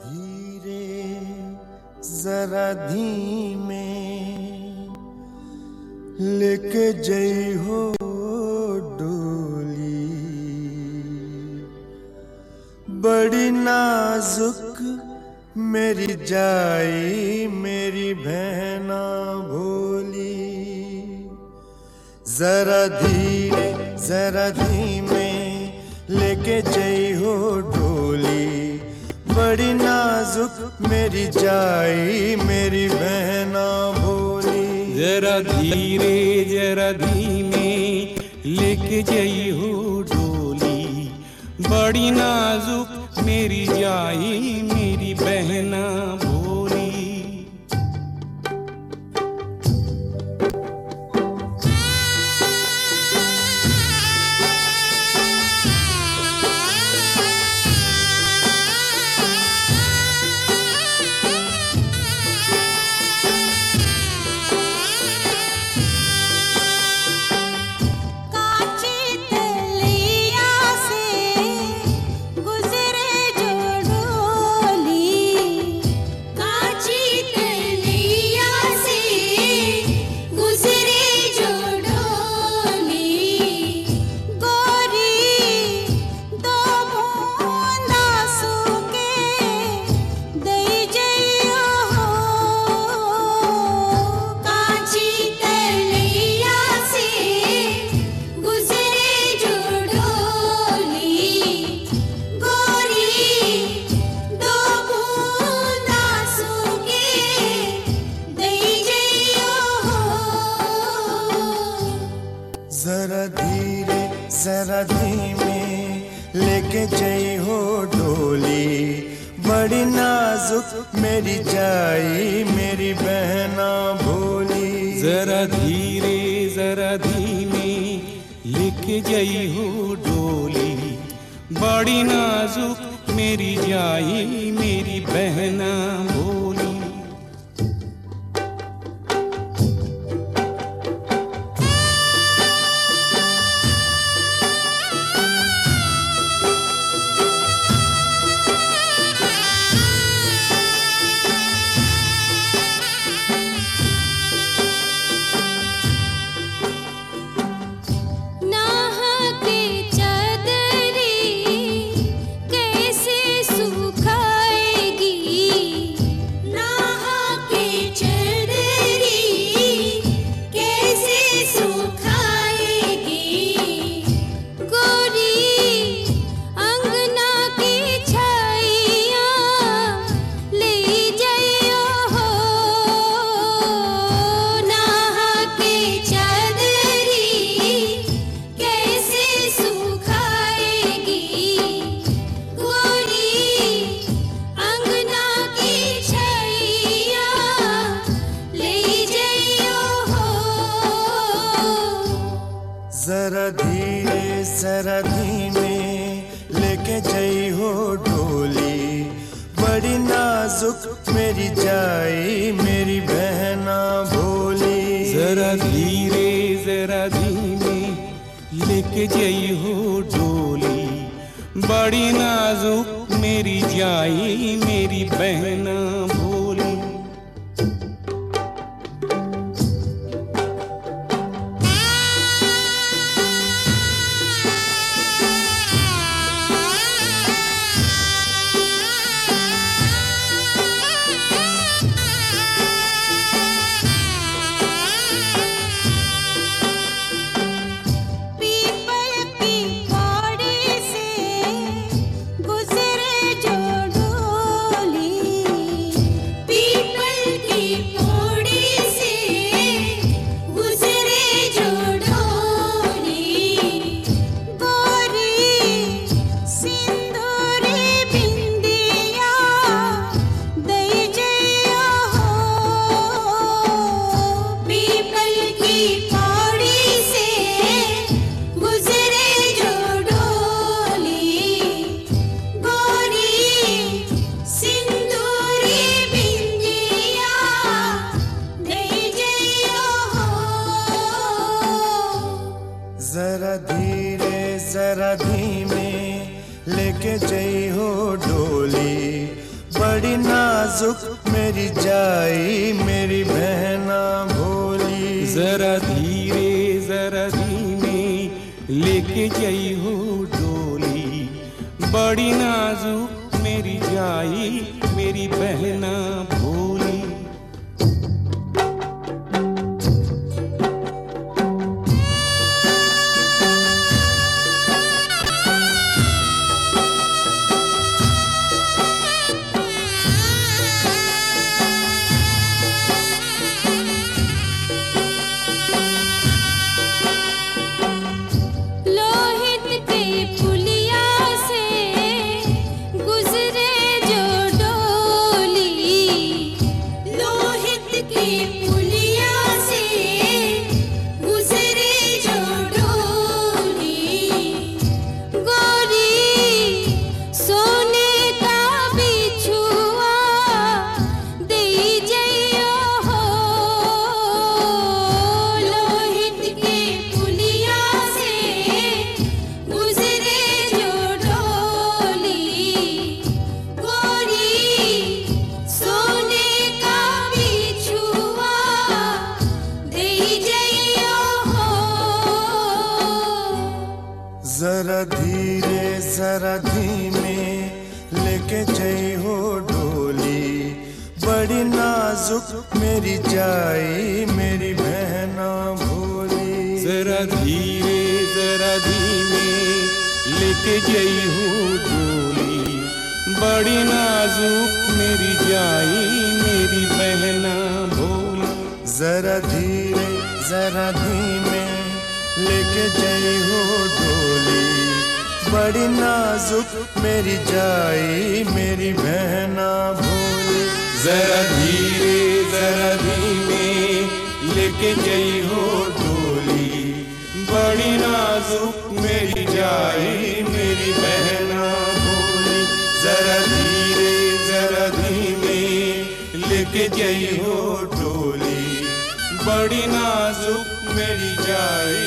धीरे जरा धीमे लेके जई हो डोली, बड़ी नाजुक मेरी जाई मेरी बहना भोली। जरा धीरे जरा धीमे लेके जई हो डोली, बड़ी नाजुक मेरी जाई मेरी बहना भोली। जरा धीरे जरा धीमे लेके जई हो डोली, बड़ी नाजुक मेरी जाई मेरी बहना भोली। जरा धीरे जरा धीमे लेके जई हो डोली, बड़ी नाजुक मेरी जाई मेरी बहना भोली। जरा धीरे जरा धीमे लेके जई हो डोली, बड़ी नाजुक मेरी जाई मेरी बहना भोली। जरा धीरे जरा धीमे लेके जई हो डोली, बड़ी नाजुक मेरी जाई मेरी बहना भोली। जरा धीरे जरा धीमे लेके जई हो डोली, बड़ी नाजुक मेरी जाई मेरी बहना भोली। जरा धीरे जरा धीमे लेके जई हो डोली, बड़ी नाजुक मेरी जाई मेरी बहना भोली। जरा धीमे लेके जई हो डोली, बड़ी नाजुक मेरी जाई मेरी बहना भोली। जरा धीमे लेके जई हो डोली, बड़ी नाजुक मेरी जाई मेरी बहना भोली। जरा धीमे लेके जई हो डोली, बड़ी नाजुक मेरी जाई मेरी बहना भोली। जरा धीमे लेके जई हो डोली, बड़ी नाजुक मेरी जाई मेरी बहना भोली। जरा धीमे लेके जई हो डोली, बड़ी नाजुक मेरी जाई मेरी बहना भोली। जरा धीमे लेके जई हो डोली, बड़ी नाजुक मेरी जाई